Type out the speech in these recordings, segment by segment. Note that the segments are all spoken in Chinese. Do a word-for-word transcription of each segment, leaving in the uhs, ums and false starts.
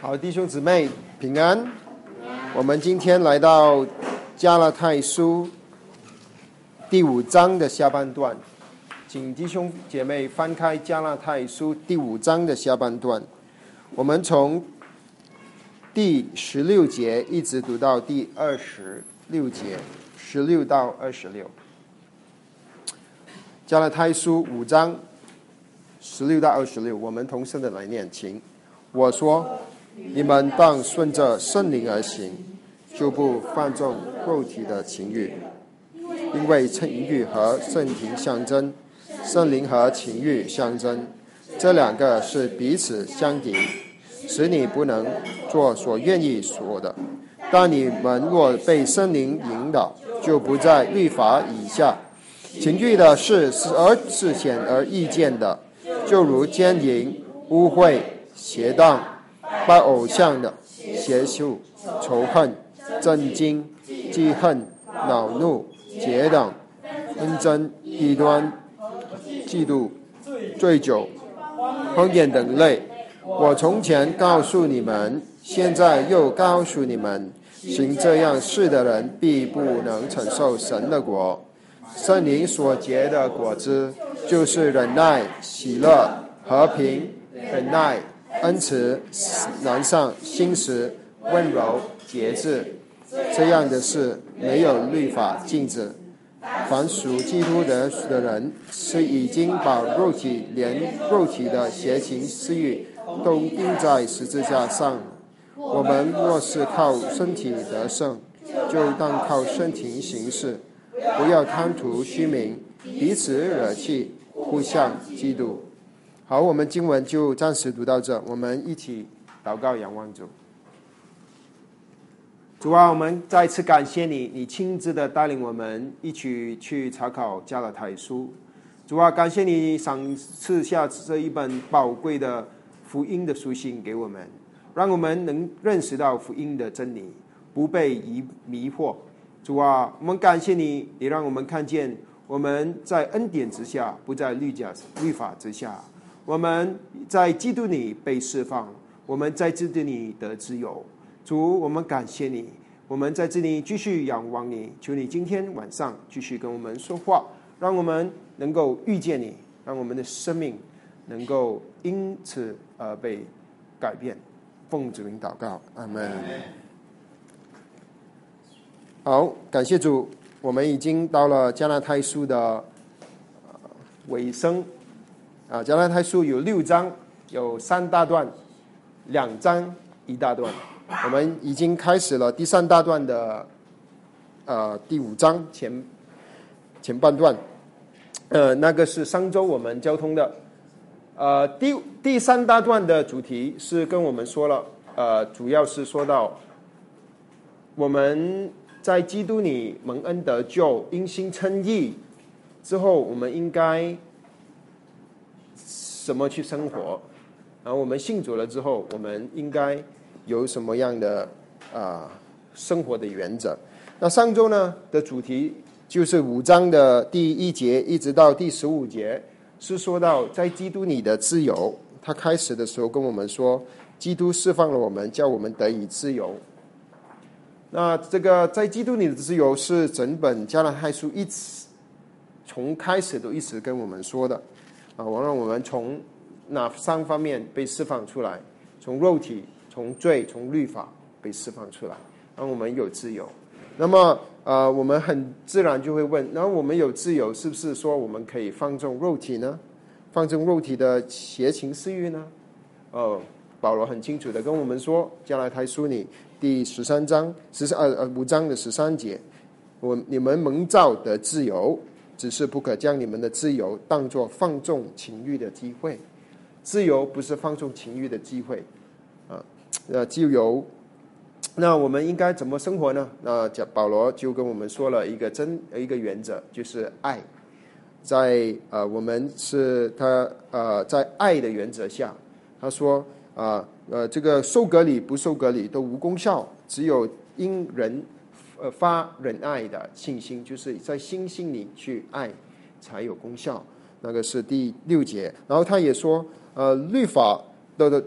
好，弟兄姊妹平安。我们今天来到加拉太书第五章的下半段，请弟兄姐妹翻开加拉太书第五章的下半段。我们从第十六节一直读到第二十六节，十六到二十六。加拉太书五章十六到二十六，我们同声的来念，请。我说，你们当顺着圣灵而行，就不放纵肉体的情欲，因为情欲和圣灵相争，圣灵和情欲相争，这两个是彼此相敌，使你不能做所愿意做的。但你们若被圣灵引导，就不在律法以下。情欲的事是而是显而易见的，就如奸淫、污秽、邪荡、拜偶像的、邪术、仇恨、震惊、记恨、恼怒、结党、纷争、异端、嫉妒、醉酒、荒宴等类。我从前告诉你们，现在又告诉你们，行这样事的人必不能承受神的国。圣灵所结的果子，就是忍耐、喜乐、和平、忍耐、恩慈、良善、信实、温柔、节制。这样的事没有律法禁止。凡属基督的的人，是已经把肉体连肉体的邪情私欲都钉在十字架上。我们若是靠身体得胜，就当靠身体行事，不要贪图虚名，彼此惹气，互相嫉妒。好，我们经文就暂时读到这，我们一起祷告仰望主。主啊，我们再次感谢你，你亲自的带领我们一起去查考加拉太书。主啊，感谢你赏赐下这一本宝贵的福音的书信给我们，让我们能认识到福音的真理，不被迷惑。主啊，我们感谢你，也让我们看见我们在恩典之下，不在律法律法之下。我们在基督里被释放，我们在基督里得自由。主，我们感谢你，我们在这里继续仰望你，求你今天晚上继续跟我们说话，让我们能够遇见你，让我们的生命能够因此而被改变。奉主名祷告，阿们。好，感谢主，我们已经到了加拉太书的、呃、尾声。啊，加拉太书有六章，有三大段，两章一大段。我们已经开始了第三大段的呃第五章前前半段，呃，那个是上周我们交通的。呃，第第三大段的主题是跟我们说了，呃，主要是说到我们在基督里蒙恩得救，因信称义之后，我们应该怎么去生活？然后我们信主了之后，我们应该有什么样的啊、呃、生活的原则？那上周呢的主题就是五章的第一节一直到第十五节，是说到在基督里的自由。他开始的时候跟我们说，基督释放了我们，叫我们得以自由。那这个在基督里的自由是整本加拉太书一直从开始都一直跟我们说的啊，我让我们从哪三方面被释放出来？从肉体、从罪、从律法被释放出来，让我们有自由。那么呃，我们很自然就会问，然后我们有自由，是不是说我们可以放纵肉体呢？放纵肉体的邪情私欲呢？哦，保罗很清楚的跟我们说，加拉太书里第十三章十三呃呃五章的十三节，我你们蒙召的自由，只是不可将你们的自由当作放纵情欲的机会。自由不是放纵情欲的机会啊，呃，自由。那我们应该怎么生活呢？那保罗就跟我们说了一个真一个原则，就是爱。在呃，我们是他呃，在爱的原则下，他说啊 呃, 呃，这个受割礼不受割礼都无功效，只有因人呃发忍爱的信心，就是在心心里去爱才有功效。那个是第六节。然后他也说，呃，律法的的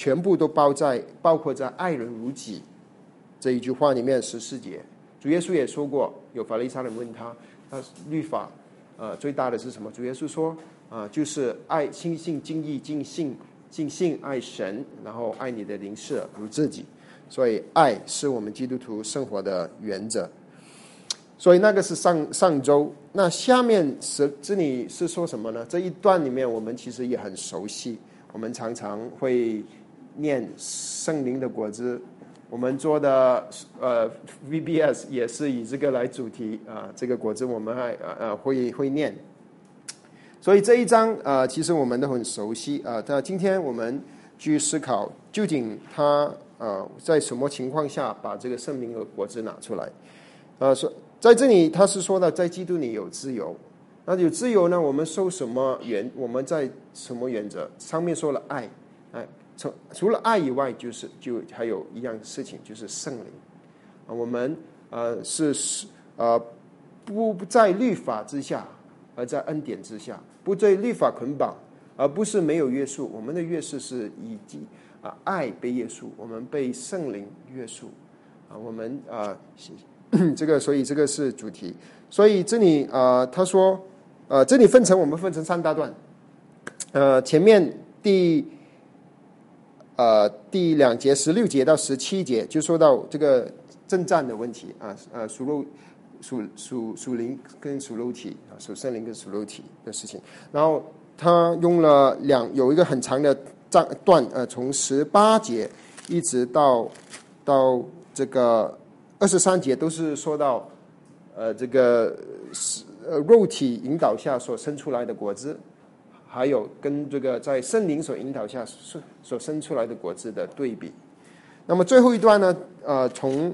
全部都包在包括在爱人如己这一句话里面十四节。主耶稣也说过，有法利赛人问他，他律法呃最大的是什么？主耶稣说啊、呃，就是爱尽心尽意尽性尽性爱神，然后爱你的邻舍如自己。所以爱是我们基督徒生活的原则。所以那个是上上周，那下面是这里是说什么呢？这一段里面我们其实也很熟悉，我们常常会念圣灵的果子，我们做的呃 V B S 也是以这个来主题啊、呃，这个果子我们还呃会会念。所以这一章呃其实我们都很熟悉啊。那、呃、今天我们去思考，究竟他呃在什么情况下把这个圣灵的果子拿出来？呃说。在这里他是说到在基督里有自由，那有自由呢，我们受什么原我们在什么原则？上面说了爱，哎，除除了爱以外，就是就还有一样事情，就是圣灵啊。我们呃是呃不不在律法之下，而在恩典之下，不对律法捆绑，而不是没有约束。我们的约束是以及啊爱被约束，我们被圣灵约束啊，我们啊。这个，所以这个是主题。所以这里呃，他说，呃，这里分成我们分成三大段。呃，前面第呃第两节十六节到十七节就说到这个征战的问题啊，呃，属肉属属属灵跟属肉体啊，属圣灵跟属肉体的事情。然后他用了两有一个很长的章段，呃，从十八节一直到到这个。二十三节都是说到，呃，这个呃肉体引导下所生出来的果子，还有跟这个在圣灵所引导下所生出来的果子的对比。那么最后一段呢，呃，从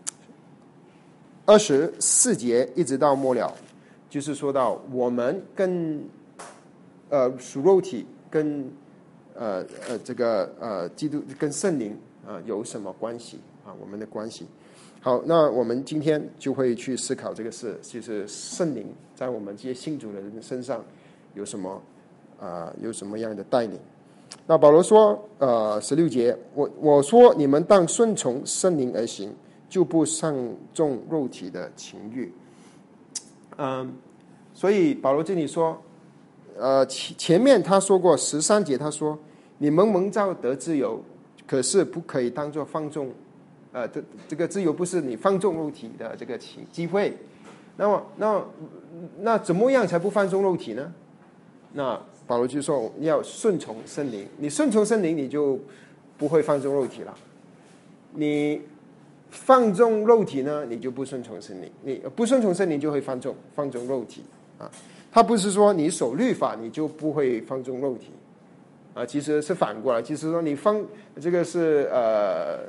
二十四节一直到末了，就是说到我们跟呃属肉体跟呃呃这个呃基督跟圣灵啊、呃、有什么关系啊？我们的关系。好，那我们今天就会去思考这个事，就是圣灵在我们这些信主的人身上有什么啊、呃，有什么样的带领？那保罗说，呃，十六节，我我说你们当顺从圣灵而行，就不上重肉体的情欲。嗯，所以保罗这里说，呃，前前面他说过十三节，他说你们蒙召得自由，可是不可以当作放纵。呃，这这个自由不是你放纵肉体的这个机会，那么那那怎么样才不放纵肉体呢？那保罗就说要顺从圣灵，你顺从圣灵，你就不会放纵肉体了。你放纵肉体呢，你就不顺从圣灵，你不顺从圣灵就会放纵放纵肉体啊。他不是说你守律法你就不会放纵肉体啊，其实是反过来，其实说你放这个是呃。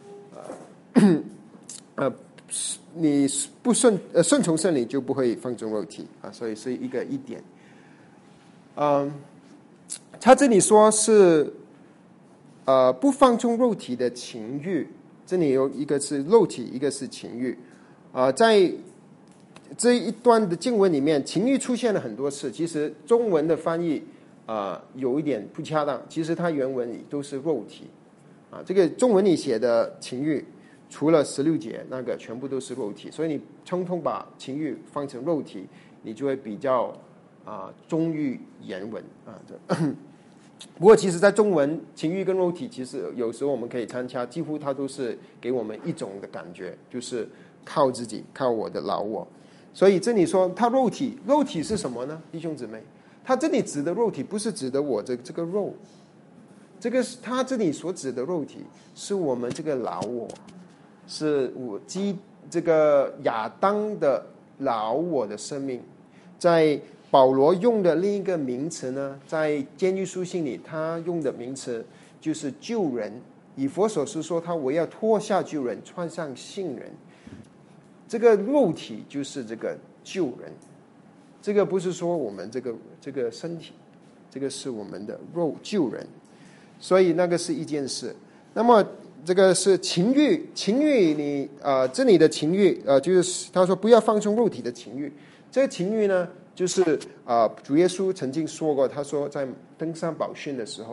呃，你不顺呃顺从圣灵就不会放纵肉体啊，所以是一个一点。嗯，他这里说是呃不放纵肉体的情欲，这里有一个是肉体，一个是情欲。啊、呃，在这一段的经文里面，情欲出现了很多次。其实中文的翻译啊、呃、有一点不恰当，其实它原文里都是肉体啊。这个中文里写的情欲。除了十六节那个全部都是肉体，所以你通通把情欲放成肉体，你就会比较啊、呃、忠于原文啊。不过其实在中文情欲跟肉体其实有时候我们可以参加，几乎它都是给我们一种的感觉，就是靠自己，靠我的老我。所以这里说它肉体，肉体是什么呢？弟兄姊妹，它这里指的肉体不是指的我这这个肉，这个是他这里所指的肉体是我们这个老我。是我基这个亚当的老我的生命，在保罗用的另一个名词呢，在监狱书信里他用的名词就是旧人。以弗所书说他我要脱下旧人，穿上新人。这个肉体就是这个旧人，这个不是说我们这个这个身体，这个是我们的肉旧人，所以那个是一件事。那么这个是情欲，情欲你呃这里的情欲呃就是他说不要放纵肉体的情欲。这个情欲呢，就是啊、呃、主耶稣曾经说过，他说在登山宝训的时候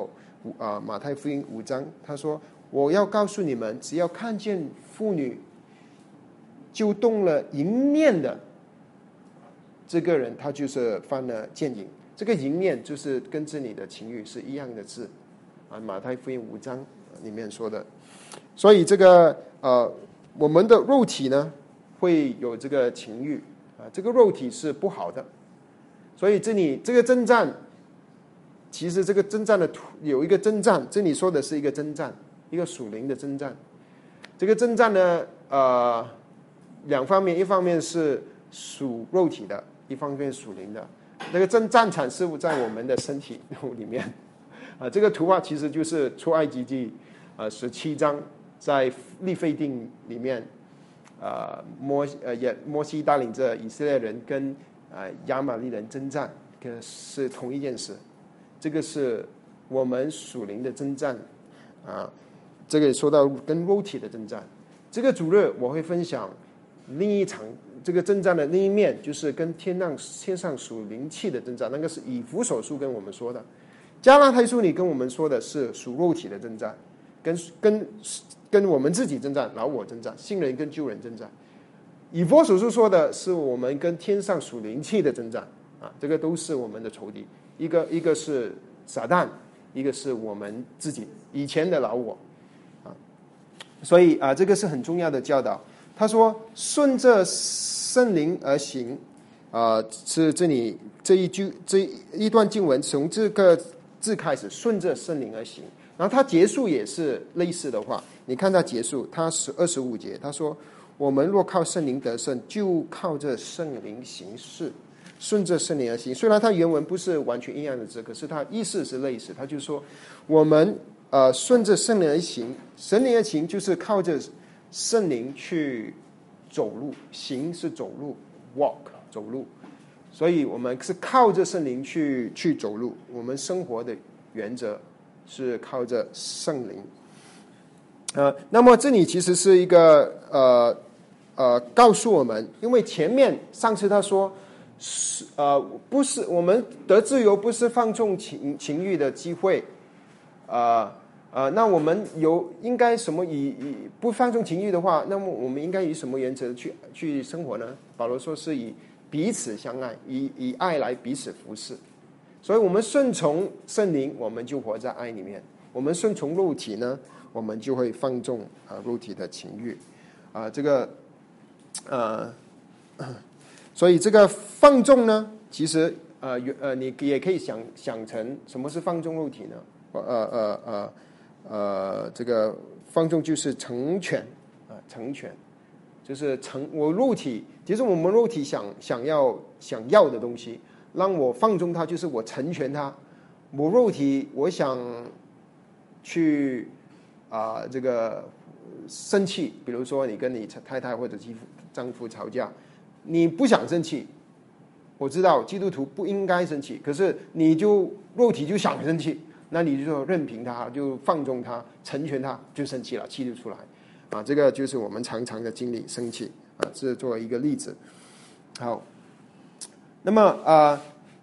啊、呃、马太福音五章，他说：“我要告诉你们，只要看见妇女就动了淫念的这个人，他就是犯了奸淫。这个淫念就是跟着你的情欲是一样的字啊，马太福音五章里面说的。所以这个呃，我们的肉体呢会有这个情欲啊，这个肉体是不好的。所以这里这个征战，其实这个征战的有一个征战，这里说的是一个征战，一个属灵的征战。这个征战呢，呃，两方面，一方面是属肉体的，一方面属灵的。那个征战场是在我们的身体里面啊。这个图画其实就是出埃及记啊十七章，在利非定里面，呃摩呃也摩西带领着以色列人跟呃亚玛力人征战，可是同一件事。这个是我们属灵的征战啊。这个说到跟肉体的征战，这个主日我会分享另一场这个征战的另一面，就是跟天上天上属灵气的征战，那个是以弗所书跟我们说的。加拉太书里跟我们说的是属肉体的征战，跟跟跟我们自己征战，老我征战，新人跟旧人征战。以弗所书说的是我们跟天上属灵气的征战啊，这个都是我们的仇敌，一个一个是撒旦，一个是我们自己以前的老我啊。所以啊，这个是很重要的教导。他说：“顺着圣灵而行。”啊、呃，是这里这一句这一段经文从这个字开始，顺着圣灵而行。然后他结束也是类似的话，你看他结束，他是二十五节，他说：“我们若靠圣灵得胜，就靠着圣灵行事，顺着圣灵而行。”虽然他原文不是完全一样的字，可是他意思是类似。他就说：“我们呃顺着圣灵而行，圣灵而行就是靠着圣灵去走路，行是走路 ，walk 走路，所以我们是靠着圣灵去去走路。我们生活的原则是靠着圣灵。呃，那么这里其实是一个呃呃告诉我们，因为前面上次他说，是呃不是我们得自由，不是放纵情情欲的机会，呃。呃，那我们有应该什么以以不放纵情欲的话，那么我们应该以什么原则去去生活呢？保罗说是以彼此相爱，以以爱来彼此服侍。所以我们顺从圣灵，我们就活在爱里面；我们顺从肉体呢，我们就会放纵啊、呃、肉体的情欲啊、呃。这个呃，所以这个放纵呢，其实呃呃，你也可以想想成什么是放纵肉体呢？呃呃呃。呃，这个放纵就是成全啊、呃，成全就是成我肉体，其实我们肉体想想要想要的东西，让我放纵它，就是我成全它。我肉体我想去啊、呃，这个生气，比如说你跟你太太或者妻丈夫吵架，你不想生气，我知道基督徒不应该生气，可是你就肉体就想生气。那你就任凭他，就放纵他，成全他，就生气了，气就出来，啊，这个就是我们常常的经历，生气啊，这作为一个例子。好，那么啊、呃，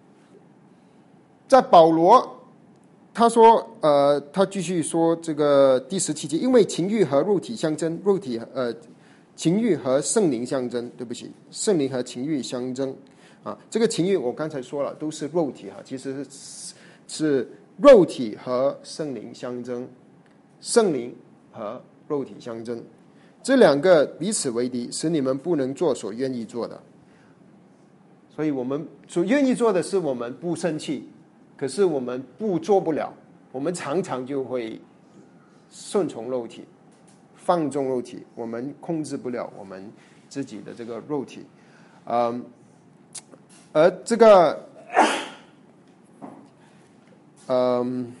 在保罗他说，呃，他继续说这个第十七节，因为情欲和肉体相争，肉体呃，情欲和圣灵相争，对不起，圣灵和情欲相争啊，这个情欲我刚才说了，都是肉体哈，其实是是。肉体和圣灵相争，圣灵和肉体相争，这两个彼此为敌，使你们不能做所愿意做的。所以我们所愿意做的是我们不生气，可是我们不做不了，我们常常就会顺从肉体，放纵肉体，我们控制不了我们自己的这个肉体。嗯，而这个嗯，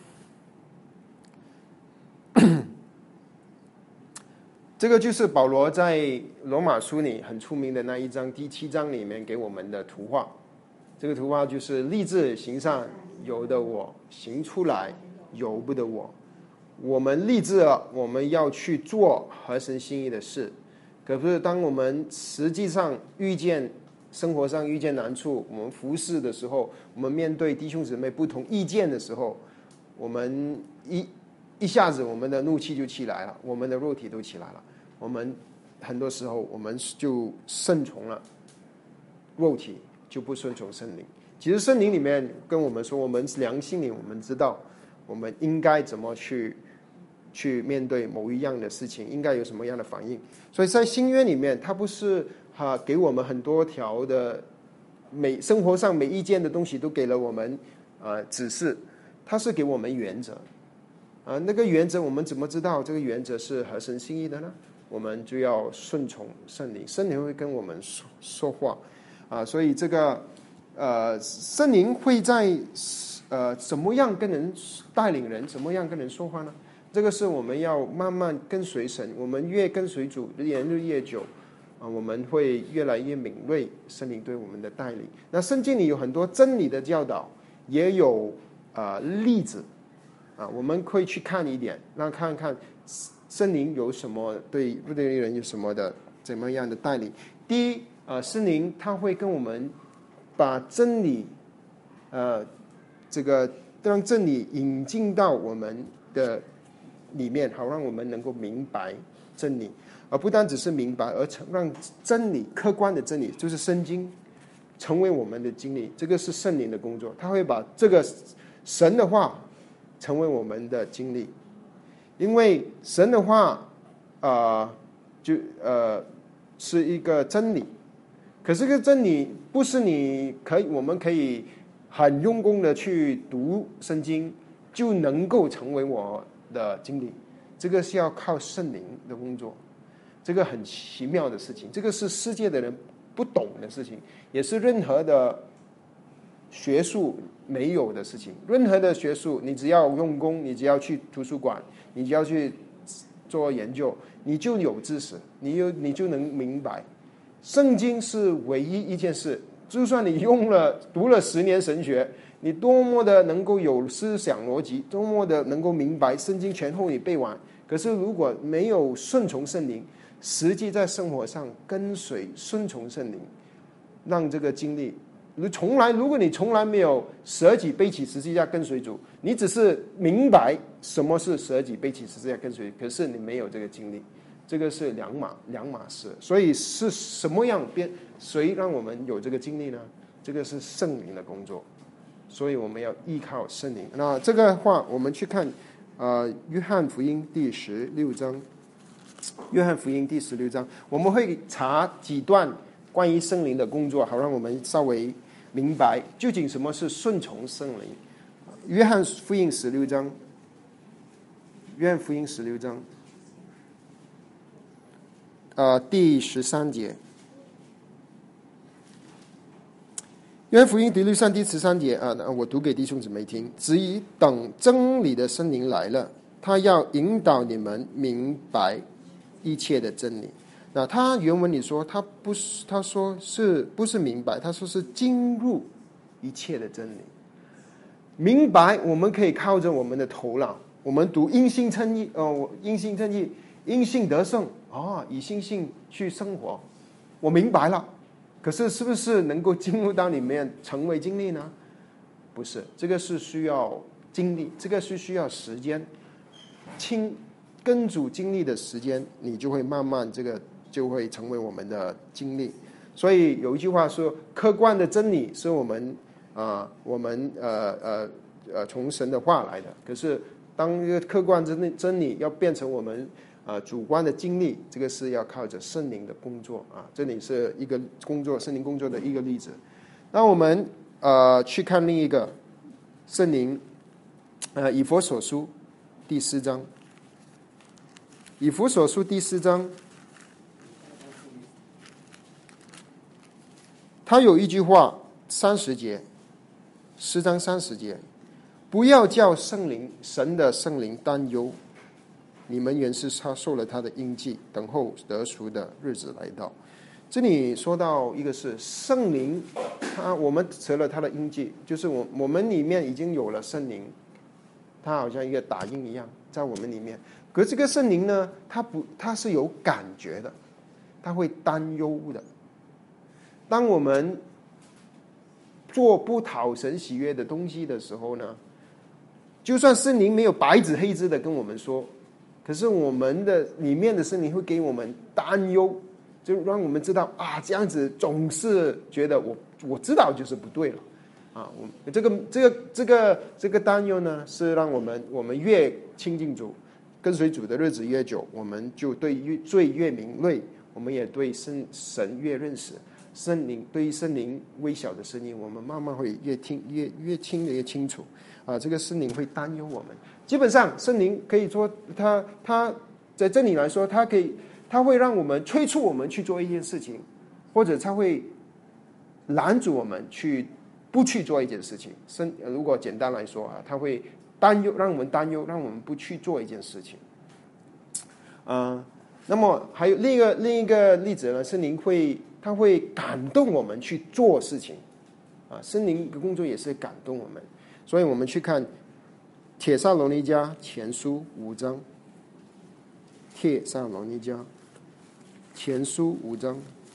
这个就是保罗在罗马书里很出名的那一章，第七章里面给我们的图画。这个图画就是立志行善，由得我；行出来，由不得我。我们立志了，我们要去做合神心意的事。可是当我们实际上遇见生活上遇见难处，我们服侍的时候，我们面对弟兄姊妹不同意见的时候， 我们一一下子我们的怒气就起来了，我们的肉体都起来了，我们很多时候我们就顺从了肉体，就不顺从圣灵。其实圣灵里面跟我们说，我们良心里我们知道我们应该怎么去去面对某一样的事情，应该有什么样的反应。所以在新约里面，它不是啊给我们很多条的每生活上每一件的东西都给了我们呃指示，它是给我们原则啊。那个原则我们怎么知道这个原则是合神心意的呢？我们就要顺从圣灵，圣灵会跟我们说说话啊。所以这个呃圣灵会在呃怎么样跟人带领人，怎么样跟人说话呢？这个是我们要慢慢跟随神，我们越跟随主年日越久啊，我们会越来越敏锐圣灵对我们的带领。那圣经里有很多真理的教导，也有啊、呃、例子啊，我们会去看一点，让看看圣灵有什么对不对人有什么的怎么样的带领。第一啊、呃，圣灵他会跟我们把真理呃这个让真理引进到我们的里面，好让我们能够明白真理，而不单只是明白，而让真理客观的真理就是圣经成为我们的经历。这个是圣灵的工作，他会把这个神的话成为我们的经历，因为神的话啊、呃、就呃是一个真理，可是这个真理不是你可以我们可以很用功的去读圣经就能够成为我的经历，这个是要靠圣灵的工作，这个很奇妙的事情，这个是世界的人不懂的事情，也是任何的学术没有的事情。任何的学术你只要用功，你只要去图书馆，你只要去做研究，你就有知识，你有你就能明白。圣经是唯一一件事，就算你用了读了十年神学，你多么的能够有思想逻辑，多么的能够明白圣经前后你背完，可是如果没有顺从圣灵，实际在生活上跟随顺从圣灵，让这个经历从来如果你从来没有舍己背起十字架跟随主，你只是明白什么是舍己背起十字架跟随，可是你没有这个经历，这个是两码两码事。所以是什么样变谁让我们有这个经历呢？这个是圣灵的工作，所以我们要依靠圣灵。那这个话我们去看呃约翰福音第十六章，约翰福音第十六章我们会查几段关于圣灵的工作，好让我们稍微明白究竟什么是顺从圣灵。约翰福音十六章，约翰福音十六章呃第十三节，约翰福音第六章第十三节啊，我读给弟兄姊妹听。只以等真理的圣灵来了，他要引导你们明白一切的真理。那他原文里说，他不是，他说是不是明白？他说是进入一切的真理。明白，我们可以靠着我们的头脑，我们读因信称义，哦，因信称义，因信得胜啊，以信心去生活，我明白了。可是是不是能够进入到里面成为经历呢？不是，这个是需要经历，这个是需要时间，亲跟主经历的时间，你就会慢慢这个就会成为我们的经历。所以有一句话说，客观的真理是我们啊、呃，我们呃呃呃从神的话来的。可是当一个客观真理真理要变成我们啊、呃、主观的经历，这个是要靠着圣灵的工作啊。这里是一个工作，圣灵工作的一个例子。那我们呃去看另一个圣灵，呃以弗所书第四章。以弗所书第四章，他有一句话，三十节，四章三十节，不要叫圣灵神的圣灵担忧，你们原是他受了他的印记，等候得赎的日子来到。这里说到一个是圣灵，他我们得了他的印记，就是我我们里面已经有了圣灵，他好像一个打印一样在我们里面。可是这个圣灵呢，他不，他是有感觉的，他会担忧的。当我们做不讨神喜悦的东西的时候呢， 就算圣灵没有白纸黑字的跟我们说，可是我们的里面的圣灵会给我们担忧，就让我们知道啊，这样子总是觉得我我知道就是不对了啊。我这个这个这个这个担忧呢，是让我们我们越亲近主，跟随主的日子越久，我们就对罪越敏锐，我们也对神神越认识。圣灵对于圣灵微小的声音，我们慢慢会越听越越听得越清楚啊。这个圣灵会担忧我们。基本上，圣灵可以说，他他在这里来说，他可以他会让我们催促我们去做一件事情，或者他会拦阻我们去不去做一件事情。圣如果简单来说啊，他会担忧，让我们担忧，让我们不去做一件事情。啊、呃，那么还有另一个另一个例子呢，圣灵会。他会感动我们去做事情，啊，圣灵的工作也是感动我们，所以我们去看帖撒罗尼迦前书五章，帖撒罗尼迦前书五章，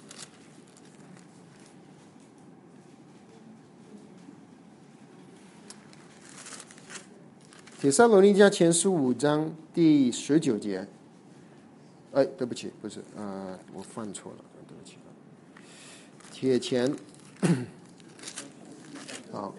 帖撒罗尼迦前书五章第十九节，哎，对不起，不是，呃，我犯错了，对不起。帖前，好，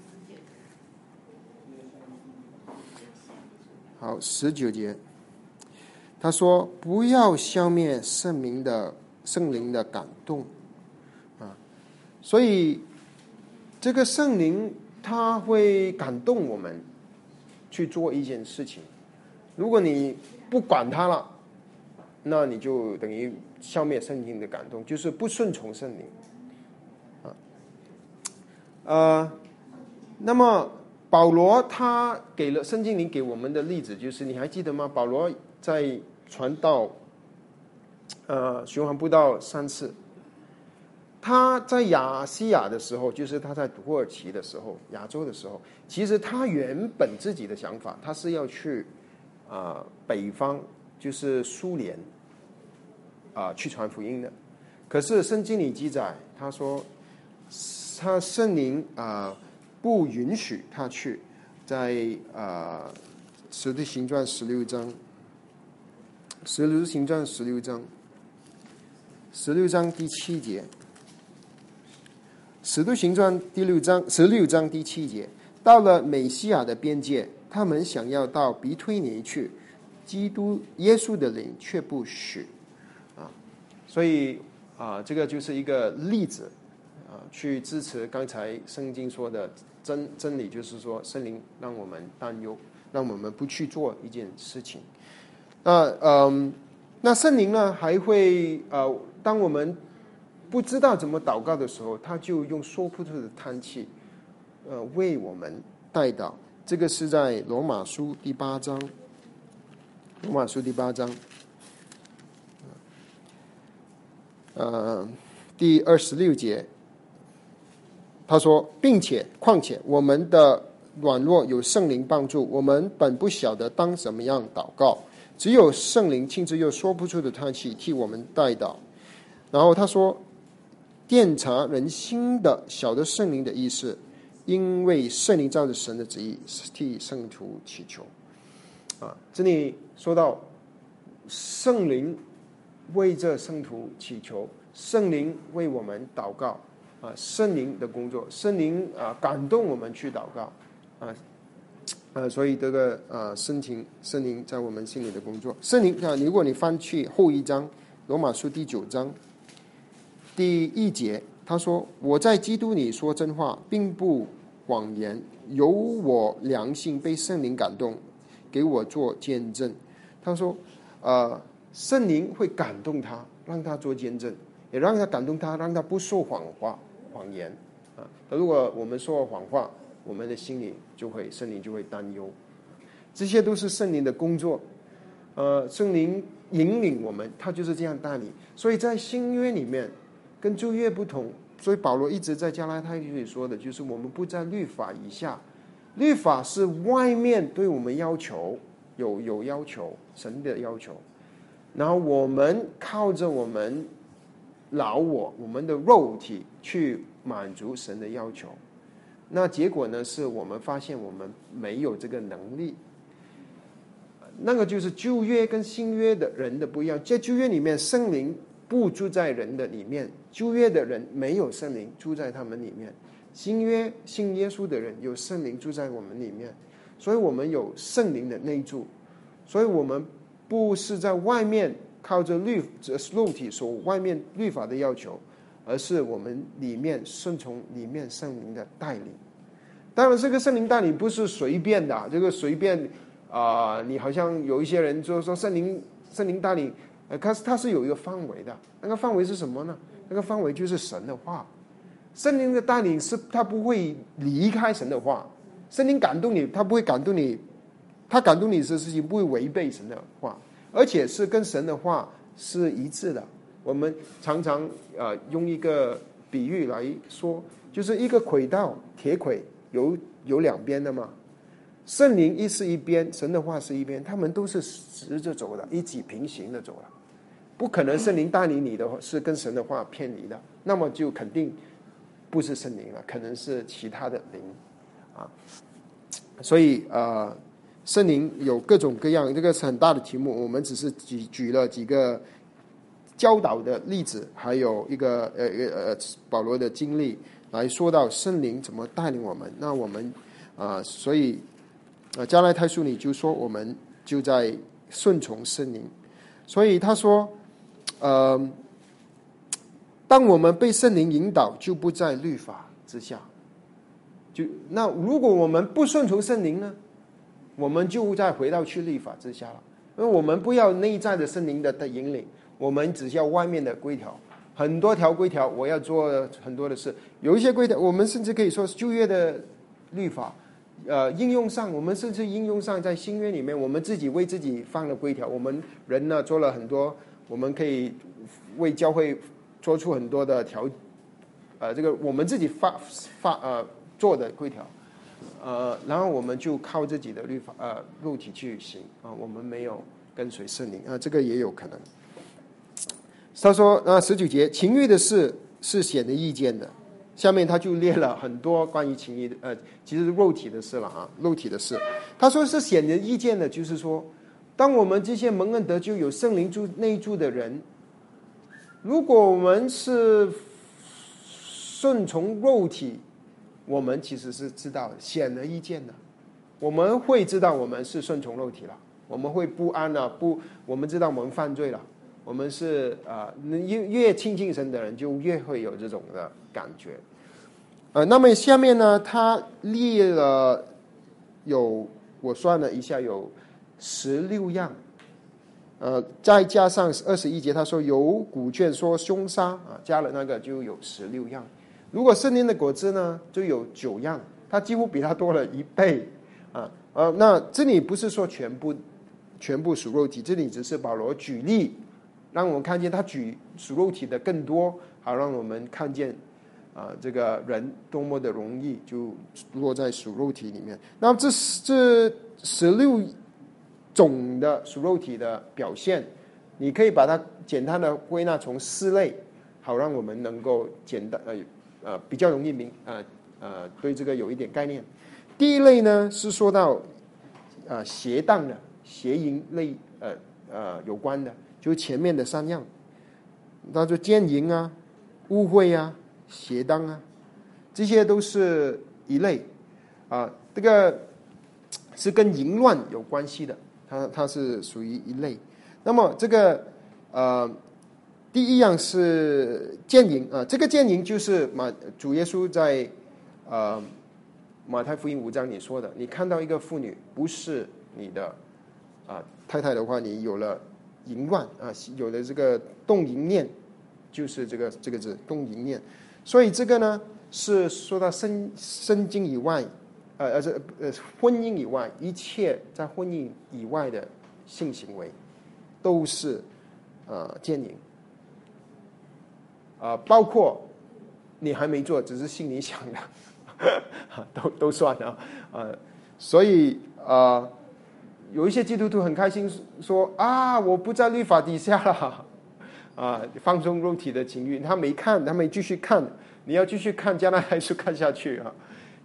好，十九节，他说：“不要消灭圣灵的圣灵的感动啊！”所以，这个圣灵他会感动我们去做一件事情。如果你不管他了，那你就等于消灭圣灵的感动，就是不顺从圣灵。啊，呃，那么保罗他给了圣经里给我们的例子，就是你还记得吗？保罗在传道，呃，循环布道三次。他在亚细亚的时候，就是他在土耳其的时候，亚洲的时候，其实他原本自己的想法，他是要去啊、呃、北方，就是苏联啊、呃、去传福音的。可是圣经里记载，他说他圣灵啊、呃、不允许他去，在啊《使徒行传》十六章，《使徒行传》十六章，十六章第七节。使徒行传第六章十六章第七节，到了美西亚的边界，他们想要到比推尼去，基督耶稣的灵却不许啊。所以啊，这个就是一个例子啊，去支持刚才圣经说的真真理，就是说圣灵让我们担忧，让我们不去做一件事情。那嗯，那圣灵呢，还会呃，当我们不知道怎么祷告的时候，他就用说不出的叹气，呃，为我们代祷。这个是在罗马书第八章，罗马书第八章，呃，第二十六节，他说，并且况且我们的软弱有圣灵帮助，我们本不晓得当怎么样祷告，只有圣灵亲自用说不出的叹气替我们代祷。然后他说，鉴察人心的晓得圣灵的意思，因为圣灵照着神的旨意替圣徒祈求。啊，这里说到圣灵为这圣徒祈求，圣灵为我们祷告啊，圣灵的工作，圣灵啊感动我们去祷告啊，呃，所以这个呃圣灵圣灵在我们心里的工作，圣灵啊，如果你翻去后一章罗马书第九章。第一节，他说：“我在基督里说真话，并不谎言，由我良心被圣灵感动，给我做见证。”他说：“呃，圣灵会感动他，让他做见证，也让他感动他，让他不说谎话、谎言啊。如果我们说谎话，我们的心里就会圣灵就会担忧。这些都是圣灵的工作。呃，圣灵引领我们，他就是这样带领。所以在新约里面。”跟旧约不同，所以保罗一直在加拉太书里说的，就是我们不在律法以下。律法是外面对我们要求，有有要求，神的要求，然后我们靠着我们老我，我们的肉体去满足神的要求那结果呢，是我们发现我们没有这个能力。那个就是旧约跟新约的人的不一样，在旧约里面，圣灵不住在人的里面，旧约的人没有圣灵住在他们里面，新约信耶稣的人有圣灵住在我们里面，所以我们有圣灵的内住，所以我们不是在外面靠着律肉体所外面律法的要求，而是我们里面顺从里面圣灵的带领。当然这个圣灵带领不是随便的，这个随便啊、呃，你好像有一些人就说圣灵圣灵带领，呃，可是它是有一个范围的，那个范围是什么呢？那个范围就是神的话。圣灵的带领是他不会离开神的话，圣灵感动你，他不会感动你，他感动你的事情不会违背神的话，而且是跟神的话是一致的。我们常常呃用一个比喻来说，就是一个轨道，铁轨有有两边的嘛，圣灵一是一边，神的话是一边，他们都是直着走的，一起平行的走了。不可能圣灵带领你的是跟神的话偏离的，那么就肯定不是圣灵了，可能是其他的灵啊。所以呃，圣灵有各种各样，这个是很大的题目，我们只是举举了几个教导的例子，还有一个呃呃保罗的经历来说到圣灵怎么带领我们。那我们啊、呃，所以呃加拉太书里就说我们就在顺从圣灵，所以他说呃，当我们被圣灵引导，就不在律法之下。就那如果我们不顺从圣灵呢，我们就再回到去律法之下了。因为我们不要内在的圣灵的的引领，我们只要外面的规条，很多条规条，我要做很多的事。有一些规条，我们甚至可以说是旧约的律法，呃，应用上，我们甚至应用上在新约里面，我们自己为自己放了规条。我们人呢做了很多，我们可以为教会做出很多的条，呃，这个我们自己发发呃做的规条，呃，然后我们就靠自己的律法呃肉体去行啊、呃，我们没有跟随圣灵啊、呃，这个也有可能。他说啊，十九节，情欲的事是显而易见的。下面他就列了很多关于情欲的，呃，其实肉体的事了啊，肉体的事。他说是显而易见的，就是说，当我们这些蒙恩得救、有圣灵住内住的人，如果我们是顺从肉体，我们其实是知道显而易见的，我们会知道我们是顺从肉体了，我们会不安了，不，我们知道我们犯罪了。我们是啊、呃，越越亲近神的人，就越会有这种的感觉。呃，那么下面呢，他列了有，我算了一下，有十六样。呃，再加上二十一节，他说有古卷说凶杀啊，加了那个就有十六样。如果圣灵的果子呢，就有九样，他几乎比他多了一倍啊。呃，那这里不是说全部全部属肉体，这里只是保罗举例。让我们看见他举属肉体的更多，好让我们看见啊、呃，这个人多么的容易就落在属肉体里面。那么这这十六种的属肉体的表现，你可以把它简单的归纳成四类，好让我们能够简单呃呃比较容易明呃呃对这个有一点概念。第一类呢是说到呃邪荡的邪淫类呃呃有关的。就前面的三样，那就奸淫啊、污秽啊、邪荡啊，这些都是一类啊。这个是跟淫乱有关系的，它它是属于一类。那么这个呃，第一样是奸淫啊，这个奸淫就是马主耶稣在呃马太福音五章里说的，你看到一个妇女不是你的啊太太的话，你有了淫乱啊，有了这个动淫念，就是这个这个字动淫念。所以这个呢是说到圣圣经以外，呃呃这呃婚姻以外，一切在婚姻以外的性行为都是呃奸淫啊、呃，包括你还没做，只是心里想的，都都算啊啊、呃，所以啊。呃有一些基督徒很开心说啊，我不在律法底下了，啊，放纵肉体的情欲，他没看，他没继续看，你要继续看，将来还是看下去啊。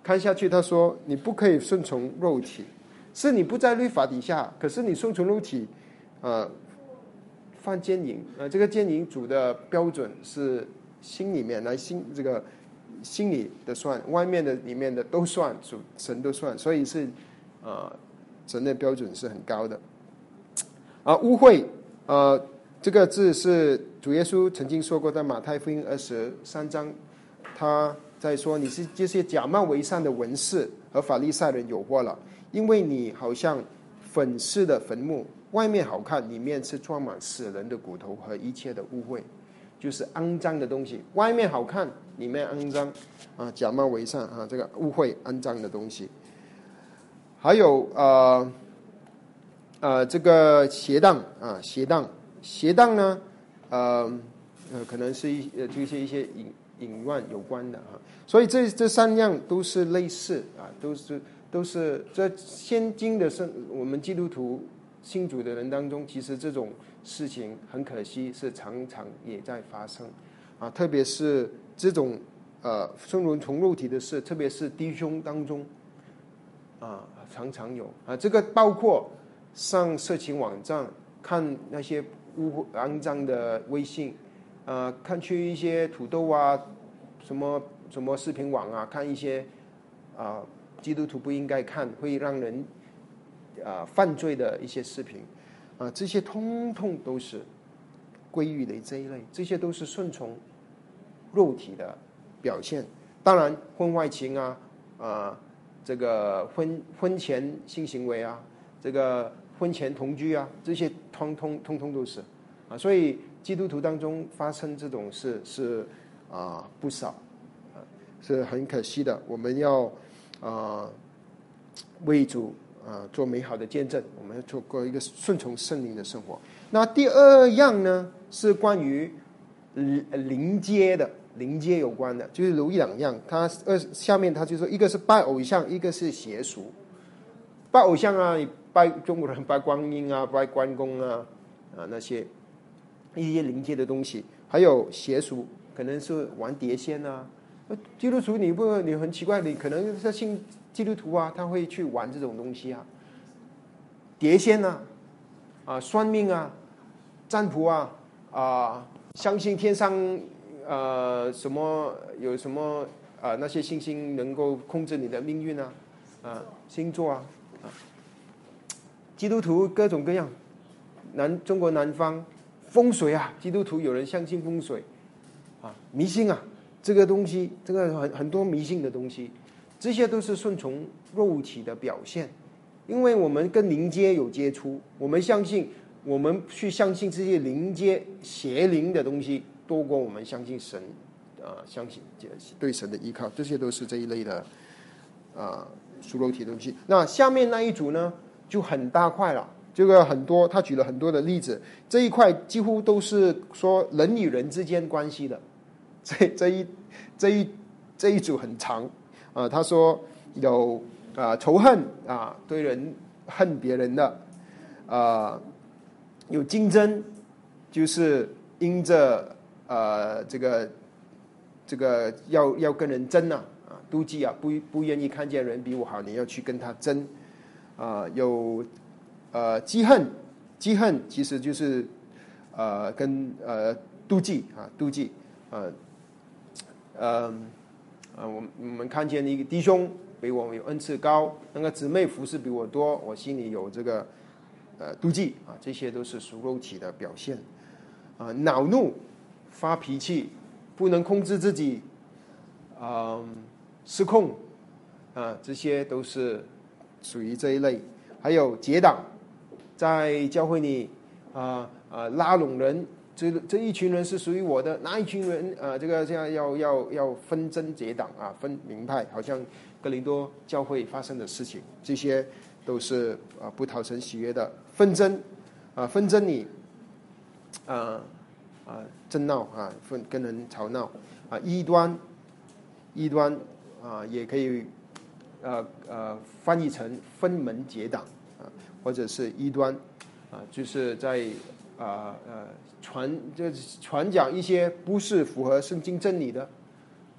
看下去，他说你不可以顺从肉体，是你不在律法底下，可是你顺从肉体，呃，犯奸淫，呃，这个奸淫主的标准是心里面来心这个心里的算，外面的里面的都算，主神都算，所以是呃神的标准是很高的。啊，污秽，呃，这个字是主耶稣曾经说过，在马太福音二十三章，他在说你是这些假冒为善的文士和法利赛人有祸了，因为你好像粉饰的坟墓，外面好看，里面是装满死人的骨头和一切的污秽，就是肮脏的东西。外面好看，里面肮脏啊，假冒为善啊，这个污秽肮脏的东西。还有呃呃这个邪荡啊，邪荡，邪荡呢，呃呃可能是一呃就是一些隐隐乱有关的啊，所以这这三样都是类似啊，都是都是在现今的生我们基督徒信主的人当中，其实这种事情很可惜是常常也在发生啊，特别是这种呃顺从从肉体的事，特别是弟兄当中啊，常常有啊，这个包括上色情网站看那些污肮脏的微信，呃，看去一些土豆啊，什么什么视频网啊，看一些啊、呃、基督徒不应该看，会让人啊、呃、犯罪的一些视频啊、呃，这些通通都是归于的这一类，这些都是顺从肉体的表现。当然，婚外情啊，啊、呃，这个婚婚前性行为啊，这个婚前同居啊，这些通通通通都是啊，所以基督徒当中发生这种事是啊不少啊，是很可惜的。我们要啊为主啊做美好的见证，我们要做过一个顺从圣灵的生活。那第二样呢是关于灵阶的。灵阶有关的，就是有一两样，他二下面他就说，一个是拜偶像，一个是邪俗。拜偶像啊，你拜中国人拜观音啊，拜关公啊，啊那些一些灵界的东西，还有邪俗，可能是玩碟仙啊。基督徒你不你很奇怪，你可能是信基督徒啊，他会去玩这种东西啊，碟仙啊，啊算命啊，占卜啊，啊相信天上。呃，什么有什么啊、呃？那些星星能够控制你的命运啊？啊、呃，星座啊，啊，基督徒各种各样。南中国南方风水啊，基督徒有人相信风水啊，迷信啊，这个东西，这个很很多迷信的东西，这些都是顺从肉体的表现。因为我们跟灵界有接触，我们相信，我们去相信这些灵界邪灵的东西。多过我们相信神，啊、呃，相信对神的依靠，这些都是这一类的啊属肉体的东西。那下面那一组呢，就很大块了，这个很多，他举了很多的例子，这一块几乎都是说人与人之间关系的，这这一这一这一组很长啊、呃。他说有啊、呃、仇恨啊、呃，对人恨别人的啊、呃，有竞争，就是因着。呃，这个这个要要跟人争啊，啊，妒忌啊，不不愿意看见人比我好，你要去跟他争啊、呃。有呃嫉恨，嫉恨其实就是呃跟呃妒忌啊，妒忌啊，呃呃，我我们看见一个弟兄比我有恩赐高，那个姊妹服侍比我多，我心里有这个呃妒忌啊，这些都是属肉体的表现啊、呃，恼怒。发脾气，不能控制自己，嗯，失控，啊，这些都是属于这一类。还有结党，在教会里啊啊拉拢人，这这一群人是属于我的，那一群人啊，这个这样要要要纷争结党啊，分明派，好像哥林多教会发生的事情，这些都是啊不讨神喜悦的纷争啊，纷争你啊。啊，争闹啊，跟跟人吵闹啊，异端，异端啊，也可以呃呃翻译成分门结党啊，或者是异端啊，就是在啊呃传就是传讲一些不是符合圣经真理的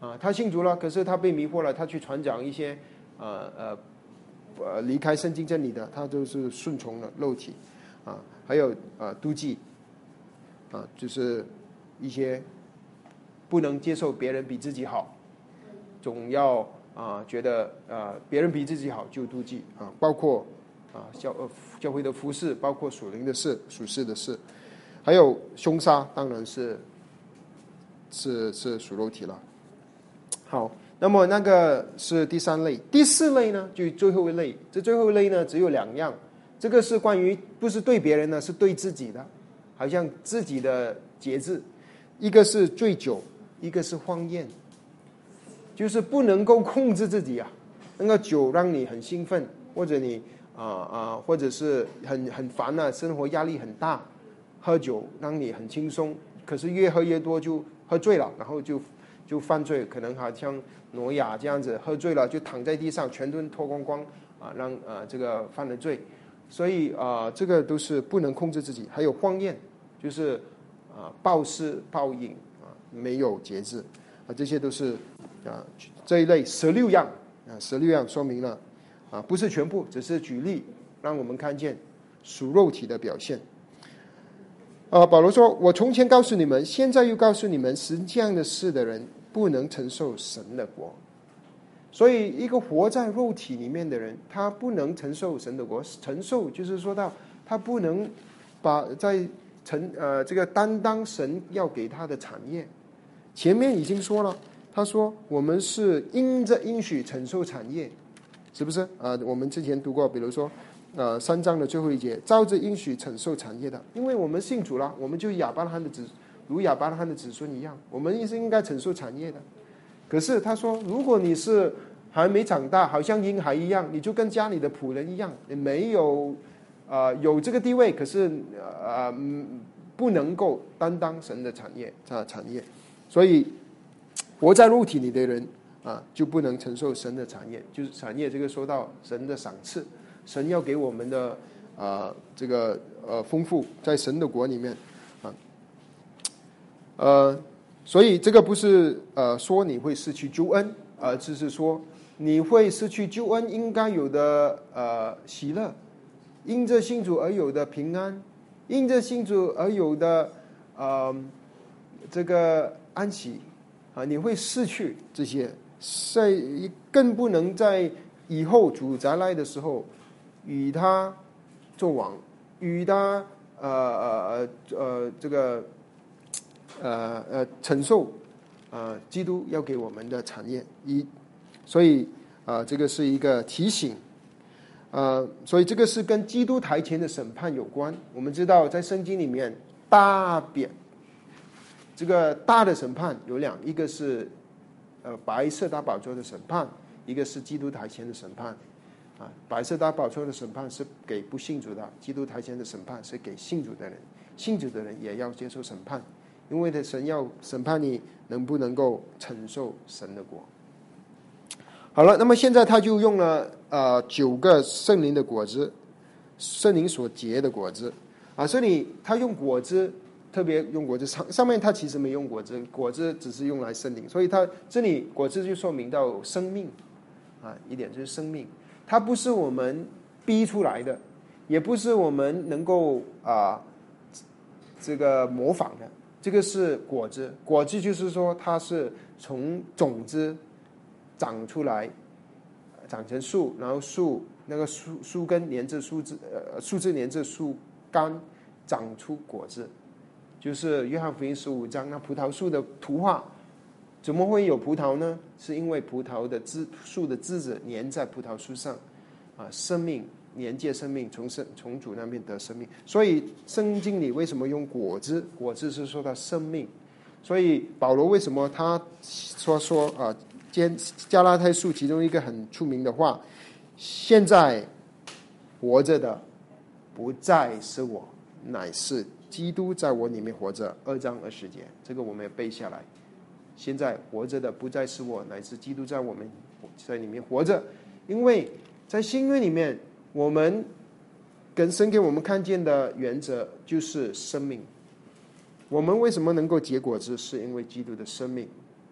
啊，他信主了，可是他被迷惑了，他去传讲一些呃呃呃离开圣经真理的，他都是顺从了肉体啊。还有呃妒忌啊，就是一些不能接受别人比自己好，总要啊觉得啊别人比自己好就妒忌啊，包括啊教呃教会的服事，包括属灵的事、属世的事，还有凶杀，当然是是是属肉体了。好，那么那个是第三类，第四类呢，就最后一类。这最后一类呢，只有两样，这个是关于不是对别人的，是对自己的，好像自己的节制。一个是醉酒，一个是荒宴，就是不能够控制自己啊。那个酒让你很兴奋，或者你啊啊、呃呃，或者是很很烦啊，生活压力很大，喝酒让你很轻松，可是越喝越多就喝醉了，然后就。就犯罪，可能好像挪亚这样子，喝醉了就躺在地上，全身脱光光啊，让啊这个犯了罪，所以啊这个都是不能控制自己。还有荒宴，就是啊暴食暴饮啊，没有节制啊，这些都是啊这一类十六样啊，十六样说明了啊，不是全部，只是举例，让我们看见属肉体的表现。啊，保罗说：“我从前告诉你们，现在又告诉你们，实这样的事的人不能承受神的国。”所以，一个活在肉体里面的人，他不能承受神的国。承受就是说到他不能把在承呃这个担当神要给他的产业。前面已经说了，他说我们是因着应许承受产业，是不是啊？我们之前读过，比如说。呃，三章的最后一节，照着应许承受产业的，因为我们信主了，我们就亚伯拉罕的子，如亚伯拉罕的子孙一样，我们也是应该承受产业的。可是他说，如果你是还没长大，好像婴孩一样，你就跟家里的仆人一样，你没有呃有这个地位，可是呃不能够担当神的产业啊产业，所以活在肉体里的人啊，就不能承受神的产业，就是产业这个说到神的赏赐。神要给我们的啊、呃，这个呃丰富，在神的国里面啊，呃，所以这个不是呃说你会失去救恩，而、呃、只是说你会失去救恩应该有的呃喜乐，因着信主而有的平安，因着信主而有的呃这个安息啊、呃，你会失去这些，在更不能在以后主再来的时候。与他作王，与他呃呃呃这个呃呃承受呃基督要给我们的产业一，所以啊、呃、这个是一个提醒，呃所以这个是跟基督台前的审判有关。我们知道在圣经里面大扁这个大的审判有两，一个是呃白色大宝座的审判，一个是基督台前的审判。啊，白色大宝座的审判是给不信主的，基督台前的审判是给信主的人，信主的人也要接受审判，因为的神要审判你能不能够承受神的国。好了，那么现在他就用了呃九个圣灵的果子，圣灵所结的果子啊，这里他用果子，特别用果子上上面他其实没用果子，果子只是用来圣灵，所以他这里果子就说明到生命啊，一点就是生命。它不是我们逼出来的，也不是我们能够啊、呃、这个模仿的，这个是果子。果子就是说它是从种子长出来，长成树，然后树那个树树根连着树枝，呃树枝连着树干长出果子，就是约翰福音十五章那葡萄树的图画。怎么会有葡萄呢？是因为葡萄的枝树的枝子粘在葡萄树上，啊，生命连接生命，从生从主那边得生命。所以圣经里为什么用果子？果子是说到生命。所以保罗为什么他说说啊，加拉太书其中一个很出名的话：现在活着的不再是我，乃是基督在我里面活着。二章二十节，这个我们也背下来。现在活着的不再是我，乃是基督在我们在里面活着。因为在新约里面，我们跟神给我们看见的原则就是生命。我们为什么能够结果子，是因为基督的生命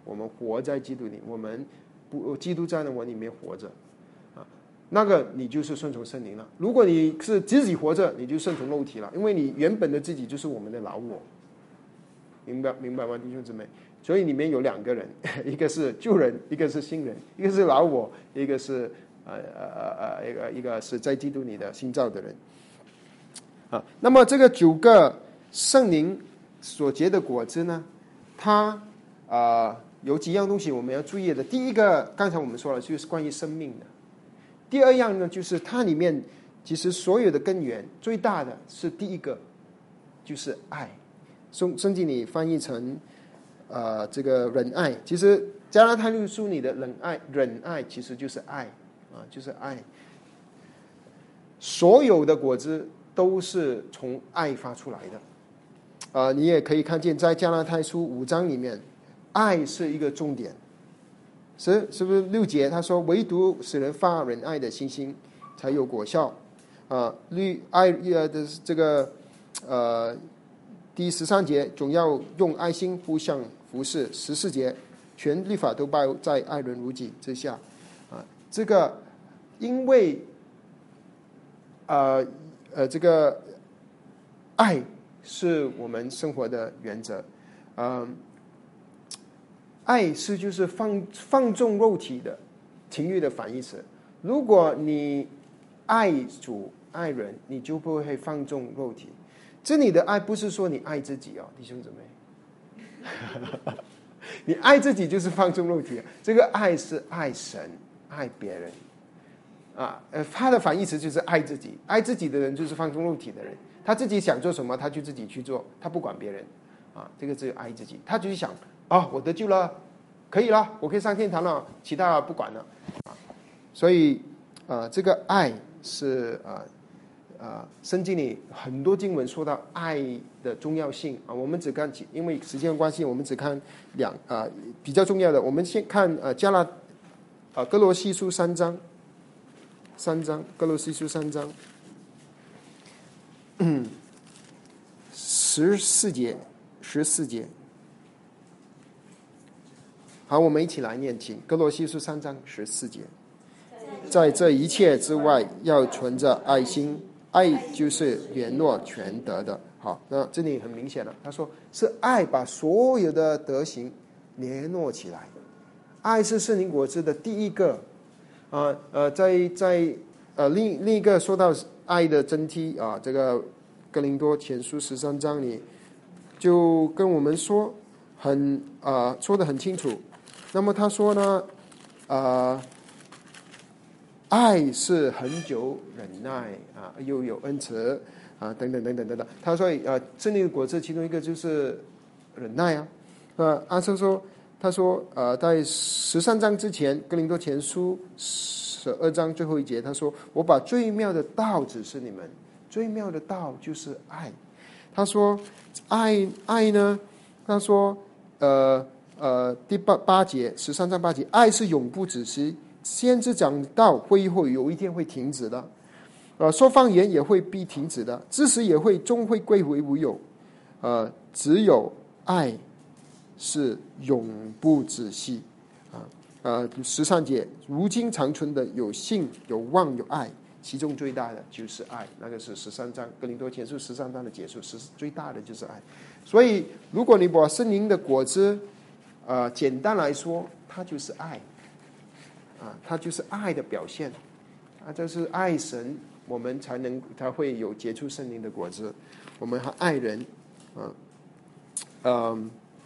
我们活在基督里，我们不基督在我里面活着啊，那个你就是顺从圣灵了。如果你是自己活着，你就顺从肉体了，因为你原本的自己就是我们的老我，明白明白吗，弟兄姊妹？所以里面有两个人，一个是旧人，一个是新人，一个是老我，一个是呃呃呃一个一个是在基督里的新造的人啊。那么这个九个圣灵所结的果子呢，它啊、呃、有几样东西我们要注意的。第一个，刚才我们说了，就是关于生命的。第二样呢，就是它里面其实所有的根源最大的是第一个，就是爱。圣圣经里翻译成呃这个忍爱，其实加拉太书里的忍爱忍爱其实就是爱啊，就是爱。所有的果子都是从爱发出来的。啊、呃，你也可以看见在加拉太书五章里面，爱是一个重点，是是不是六节？他说，唯独使人发忍爱的信心，才有果效。啊，律爱呃的这个呃第十三节，总要用爱心互相服侍。十四节，全律法都包在爱人如己之下。啊，这个因为呃呃这个爱是我们生活的原则，嗯、呃，爱是就是放放纵肉体的情欲的反义词。如果你爱主爱人，你就不会放纵肉体。这里的爱不是说你爱自己哦，弟兄姊妹，你爱自己就是放纵肉体，这个爱是爱神爱别人啊，呃，他的反义词就是爱自己，爱自己的人就是放纵肉体的人。他自己想做什么，他就自己去做，他不管别人，啊，这个只有爱自己。他就是想，啊，我得救了，可以了，我可以上天堂了，其他不管了，啊，所以，啊，这个爱是啊啊，圣经里很多经文说到爱的重要性啊，我们只看，因为时间关系，我们只看两啊比较重要的，我们先看呃加拉啊哥罗西书三章，三章哥罗西书三章。嗯，十四节，十四节。好，我们一起来念经。哥罗西书三章十四节，在这一切之外，要存着爱心，爱就是联络全德的。好，那这里很明显了，他说是爱把所有的德行联络起来。爱是圣灵果子的第一个。啊呃，在在呃另另一个说到爱的真谛啊，这个哥林多前书十三章里就跟我们说很啊、呃、说得很清楚。那么他说呢，啊、呃，爱是恒久忍耐啊，又有恩慈啊，等等等等等等。他说呃，圣灵的果子其中一个就是忍耐啊。呃，阿生说，他说呃，在十三章之前，哥林多前书十二章最后一节，他说：“我把最妙的道指示你们。”最妙的道就是爱。他说爱爱呢，他说呃呃第八八节十三章八节，爱是永不止息。先知讲道会会有一天会停止的，呃说方言也会必停止的，知识也会终会归为无有。呃，只有爱是永不止息啊。呃十三节，如今长存的有信有望有爱。其中最大的就是爱，那个是十三章哥林多前书十三章的结束，是最大的就是爱。所以，如果你把圣灵的果子，呃，简单来说，它就是爱，啊，它就是爱的表现，啊，这是爱神，我们才能才会有结出圣灵的果子，我们还爱人，啊，嗯，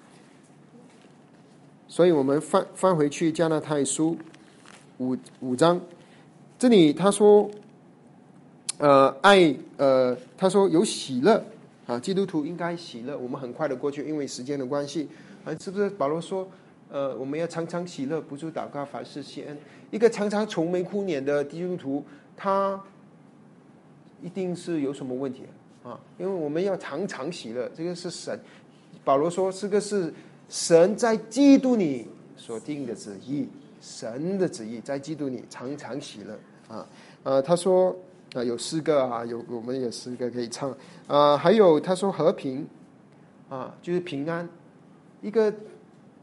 所以我们翻翻回去加拉太书五五章，这里他说。呃，爱呃，他说有喜乐啊，基督徒应该喜乐。我们很快的过去，因为时间的关系啊，是不是？保罗说，呃，我们要常常喜乐，不住祷告，凡事谢恩。一个常常愁眉苦脸的基督徒，他一定是有什么问题啊？因为我们要常常喜乐，这个是神。保罗说，这个是神在基督里所定的旨意，神的旨意在基督里常常喜乐啊。呃，他说。啊，有诗歌啊，有我们有诗歌可以唱啊，还有他说和平啊，就是平安。一个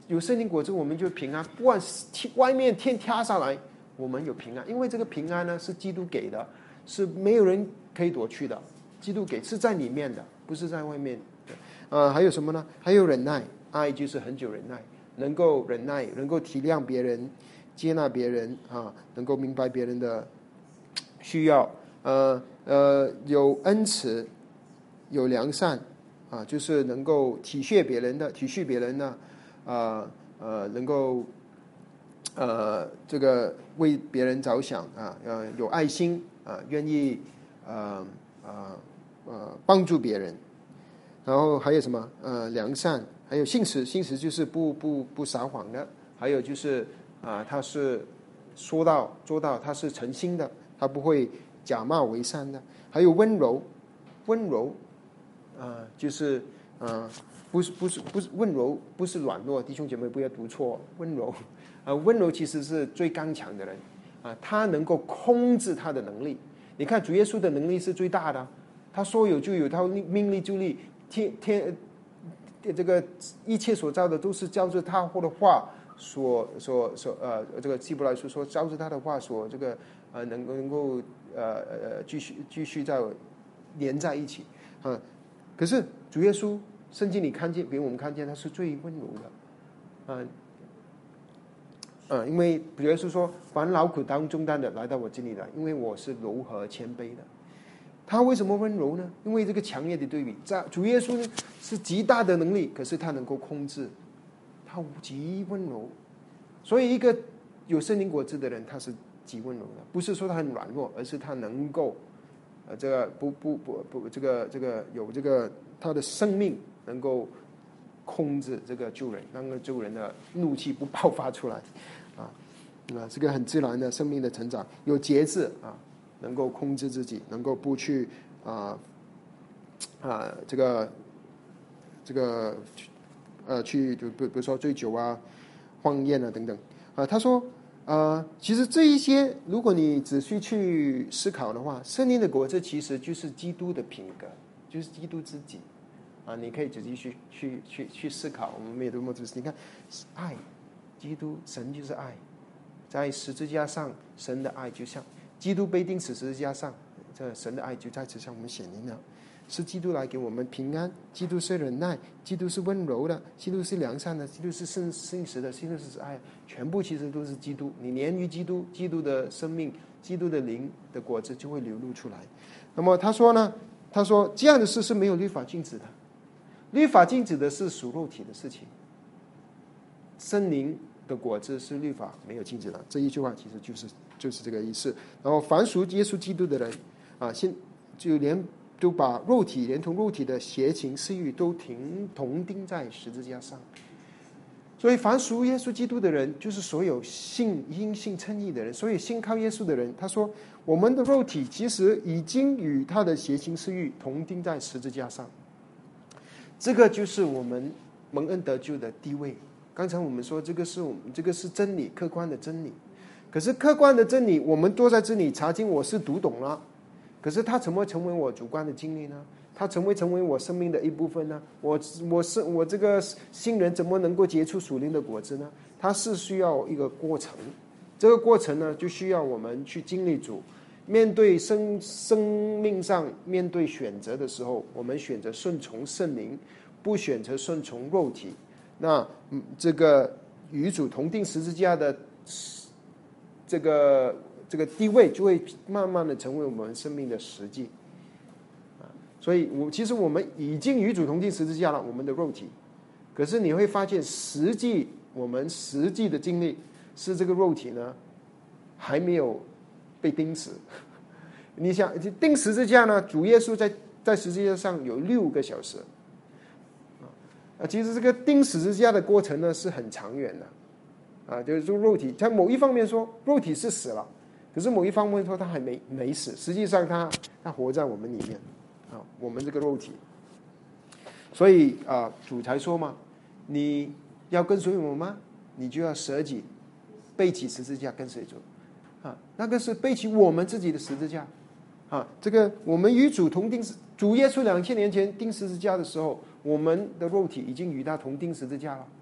有圣灵果子，我们就平安。不管外面天塌下来，我们有平安，因为这个平安呢是基督给的，是没有人可以夺去的。基督给是在里面的，不是在外面的。呃，还有什么呢？还有忍耐，爱就是很久忍耐，能够忍耐，能够体谅别人，接纳别人啊，能够明白别人的需要。呃呃，有恩慈，有良善啊，就是能够体恤别人的，体恤别人的，呃呃，能够呃这个为别人着想啊，呃有爱心啊，愿意呃呃呃帮助别人。然后还有什么？呃，良善，还有信实，信实就是不不不撒谎的。还有就是啊、呃，他是说到做到，他是诚心的，他不会假冒为善的。还有温柔，温柔啊、呃，就是啊、呃，不是不是不是温柔，不是软弱，弟兄姐妹不要读错，温柔啊、呃，温柔其实是最刚强的人啊、呃，他能够控制他的能力。你看主耶稣的能力是最大的，他说有就有，他命立就立。天天这个一切所造的都是照着他或的话所所所呃这个希伯来书说照着他的话所这个呃能够能够呃呃继续继续在连在一起啊、呃。可是主耶稣圣经里看见给我们看见他是最温柔的啊啊、呃呃，因为主耶稣说凡劳苦担重担的来到我这里来，因为我是柔和谦卑的。他为什么温柔呢？因为这个强烈的对比，在主耶稣是极大的能力，可是他能够控制，他极温柔。所以一个有圣灵果子的人，他是极温柔的，不是说他很软弱，而是他能够，呃，这个不不不不，这个这个有这个他的生命能够控制这个救人，让个救人的怒气不爆发出来，啊啊，这个很自然的生命的成长，有节制啊。能够控制自己，能够不去啊啊、呃呃、这个这个呃去就比如说醉酒啊、荒宴啊等等啊、呃。他说呃，其实这一些，如果你仔细去思考的话，圣灵的果子其实就是基督的品格，就是基督自己啊。你可以仔细去去去去思考，我们没有多么仔细。你看，爱，基督神就是爱，在十字架上，神的爱就像。基督被钉死十字架上，这神的爱就在此向我们显明了。是基督来给我们平安，基督是忍耐，基督是温柔的，基督是良善的，基督是信信实的，基督是爱，全部其实都是基督。你连于基督，基督的生命，基督的灵的果子就会流露出来。那么他说呢？他说这样的事是没有律法禁止的，律法禁止的是属肉体的事情，圣灵的果子是律法没有禁止的。这一句话其实就是就是这个意思。然后凡属耶稣基督的人啊，现就连都把肉体连同肉体的邪情私欲都停同钉在十字架上。所以凡属耶稣基督的人，就是所有信因信称义的人，所以信靠耶稣的人。他说我们的肉体其实已经与他的邪情私欲同钉在十字架上。这个就是我们蒙恩得救的地位。刚才我们说这个是我们这个是真理，客观的真理。可是客观的真理，我们坐在这里查经，我是读懂了。可是它怎么成为我主观的经历呢？它成为成为我生命的一部分呢？我我是我这个新人怎么能够结出属灵的果子呢？它是需要一个过程。这个过程呢，就需要我们去经历主。面对生生命上面对选择的时候，我们选择顺从圣灵，不选择顺从肉体。那这个与主同定十字架的这个这个地位，就会慢慢的成为我们生命的实际啊。所以我其实我们已经与主同定十字架了，我们的肉体。可是你会发现，实际我们实际的经历是这个肉体呢还没有被钉死。你想钉十字架呢？主耶稣在在十字架上有六个小时。啊，其实这个钉十字架的过程呢是很长远的，啊，就是说肉体，在某一方面说肉体是死了，可是某一方面说他还没没死，实际上他他活在我们里面，啊，我们这个肉体，所以啊，主才说嘛，你要跟随我吗？你就要舍己，背起十字架跟随主，啊，那个是背起我们自己的十字架，啊，这个我们与主同钉，主耶稣两千年前钉十字架的时候。我们的肉体已经与他同钉十字架了，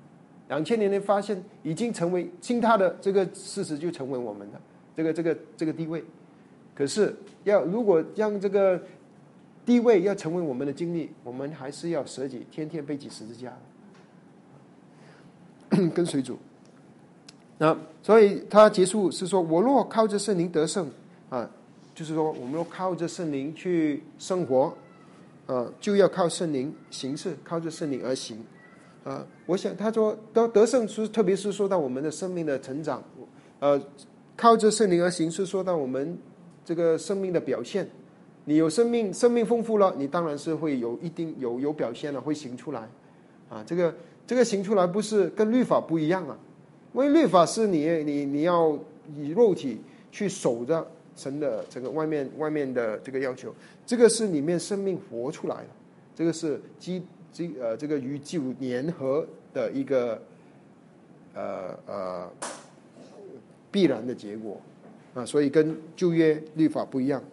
两千年的发现已经成为信他的这个事实，就成为我们的这个这个这个地位。可是要如果让这个地位要成为我们的经历，我们还是要舍己，天天背起十字架，跟随主。那所以他结束是说，我若靠着圣灵得胜啊，就是说我们若靠着圣灵去生活，呃，就要靠圣灵行事，靠着圣灵而行。啊，我想他说得得胜是特别是说到我们的生命的成长，呃，靠着圣灵而行是说到我们这个生命的表现。你有生命，生命丰富了，你当然是会有一定有有表现了，会行出来。啊，这个这个行出来不是跟律法不一样啊，因为律法是你你你要以肉体去守着神的这个外面外面的这个要求，这个是里面生命活出来的，这个是基基呃这个与主联合的一个呃呃必然的结果啊，所以跟旧约律法不一样。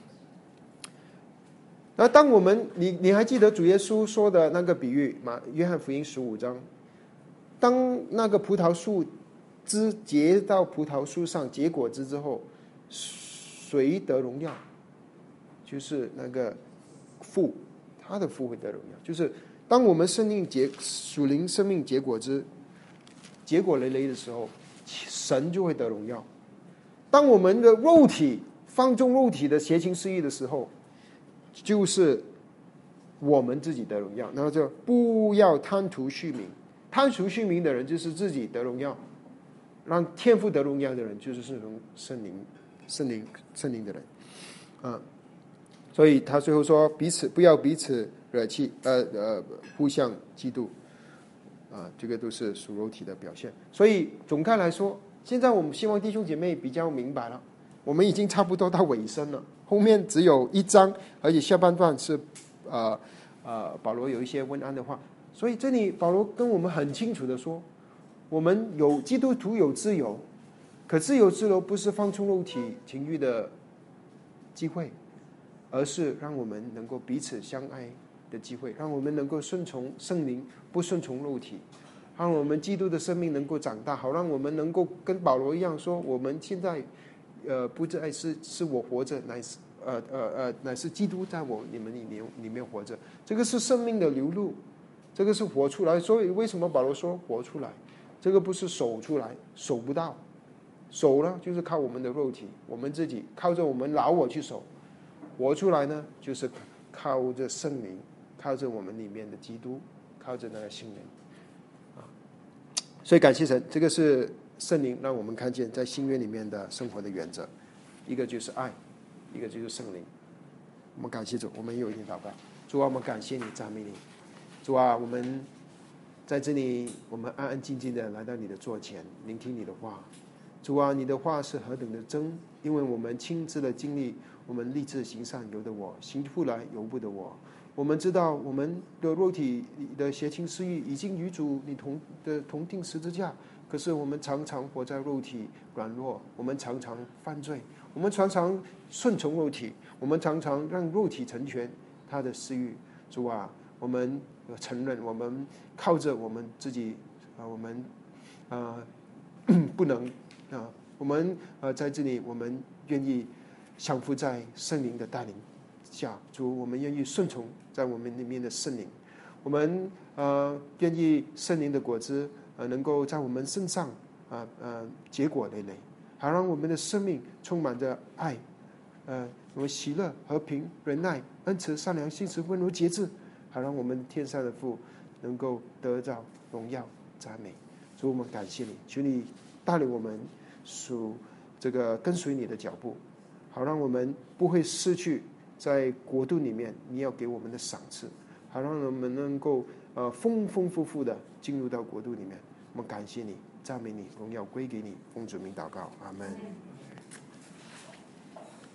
那当我们你你还记得主耶稣说的那个比喻吗？约翰福音十五章，当那个葡萄树枝结到葡萄树上结果子之后，谁得荣耀？就是那个父，他的父会得荣耀。就是当我们生命结属灵生命结果子结果累累的时候，神就会得荣耀。当我们的肉体放纵肉体的邪情私欲的时候，就是我们自己得荣耀。然后就不要贪图虚名，贪图虚名的人就是自己得荣耀，让天父得荣耀的人就是圣灵圣灵圣灵的人啊。所以他最后说，彼此不要彼此惹气，呃呃，互相嫉妒啊，这个都是属肉体的表现。所以总看来说，现在我们希望弟兄姐妹比较明白了，我们已经差不多到尾声了，后面只有一章，而且下半段是呃呃保罗有一些问安的话。所以这里保罗跟我们很清楚的说，我们有基督徒有自由，可自由自由不是放纵肉体情欲的机会，而是让我们能够彼此相爱的机会，让我们能够顺从圣灵，不顺从肉体，让我们基督的生命能够长大，好让我们能够跟保罗一样说，我们现在呃不再是是我活着，乃是呃呃呃乃是基督在我你们里面里面活着，这个是生命的流露，这个是活出来。所以为什么保罗说活出来？这个不是守出来，守不到，守呢就是靠我们的肉体，我们自己靠着我们老我去守。活出来呢，就是靠着圣灵，靠着我们里面的基督，靠着那个圣灵啊。所以感谢神，这个是圣灵让我们看见在新约里面的生活的原则，一个就是爱，一个就是圣灵。我们感谢主，我们有一点祷告。主啊，我们感谢你，赞美你。主啊，我们在这里，我们安安静静的来到你的座前，聆听你的话。主啊，你的话是何等的真，因为我们亲自的经历。我们立志行善由得我，行不来由不得我。我们知道我们的肉体的邪情私欲已经与主你同的同定十字架，可是我们常常活在肉体软弱，我们常常犯罪，我们常常顺从肉体，我们常常让肉体成全他的私欲。主啊，我们承认我们靠着我们自己啊，我们啊、呃、不能啊，我们呃在这里我们愿意降服在圣灵的带领下。主，我们愿意顺从在我们里面的圣灵，我们呃愿意圣灵的果子呃能够在我们身上啊 呃, 呃结果累累，好让我们的生命充满着爱，呃我们喜乐、和平、忍耐、恩慈、善良、信实、温柔、节制，好让我们天上的父能够得到荣耀赞美。主，我们感谢你，求你带领我们属这个跟随你的脚步，好让我们不会失去在国度里面你要给我们的赏赐，好让我们能够呃丰丰富富的进入到国度里面。我们感谢你，赞美你，荣耀归给你，奉主名祷告，阿门。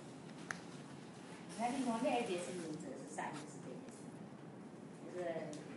那另外那一节是明哲是善，是这个意思，就是